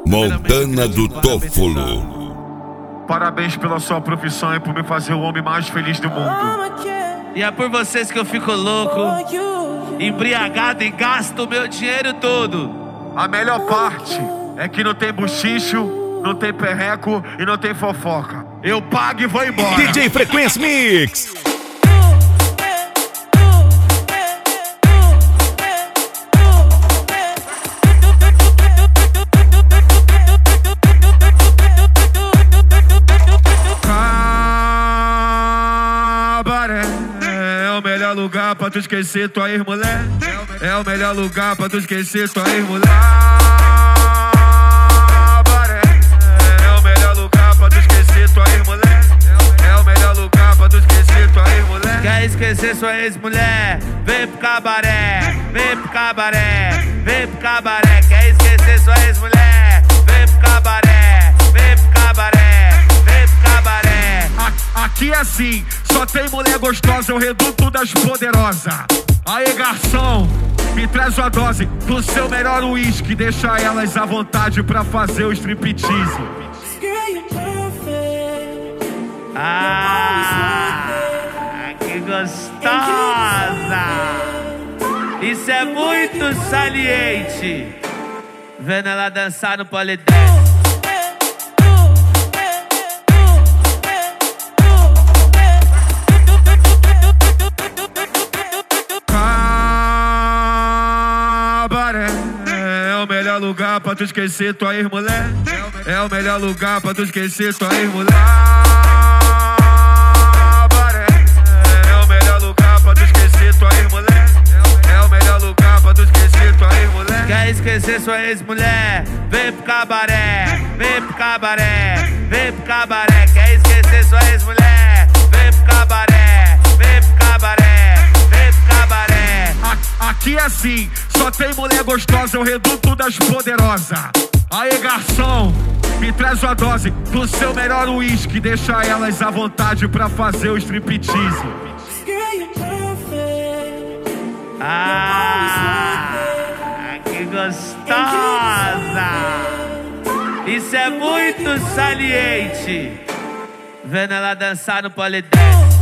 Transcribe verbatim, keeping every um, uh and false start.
Montana do Tófolo. Parabéns pela sua profissão e por me fazer o homem mais feliz do mundo. E é por vocês que eu fico louco, embriagado e gasto o meu dinheiro todo. A melhor parte é que não tem buchicho, não tem perreco e não tem fofoca. Eu pago e vou embora. D J Frequência Mix. Lugar pra tu esquecer tua ex-mulher. É o melhor lugar pra tu esquecer tua ex-mulher. É o melhor lugar pra tu esquecer tua ex-mulher. É o melhor lugar pra tu esquecer tua ex-mulher. Quer esquecer sua ex-mulher? Vem pro cabaré, vem pro cabaré, vem pro cabaré. Quer esquecer sua ex-mulher? Vem pro cabaré, vem pro cabaré, vem pro cabaré. Aqui é assim, só tem mulher gostosa, é o reduto das poderosas. Aí, garçom, me traz uma dose do seu melhor uísque. Deixa elas à vontade pra fazer o striptease. Ah, que gostosa! Isso é muito saliente. Vendo ela dançar no polidense. É o melhor lugar pra tu esquecer tua ex-mulher. É o melhor lugar pra tu esquecer tua ex-mulher. É o melhor lugar pra tu esquecer tua ex-mulher. É o melhor lugar pra tu esquecer tua ex-mulher. Quer esquecer sua ex-mulher? Vem pro cabaré, vem pro cabaré, vem pro cabaré. Quer esquecer sua ex-mulher? Vem pro cabaré, vem pro cabaré, vem pro cabaré. Aqui é assim, só tem mulher gostosa, é o reduto das poderosas. Aí, garçom, me traz uma dose do seu melhor uísque. Deixa elas à vontade pra fazer o striptease. Ah, que gostosa! Isso é muito saliente. Vendo ela dançar no polidense.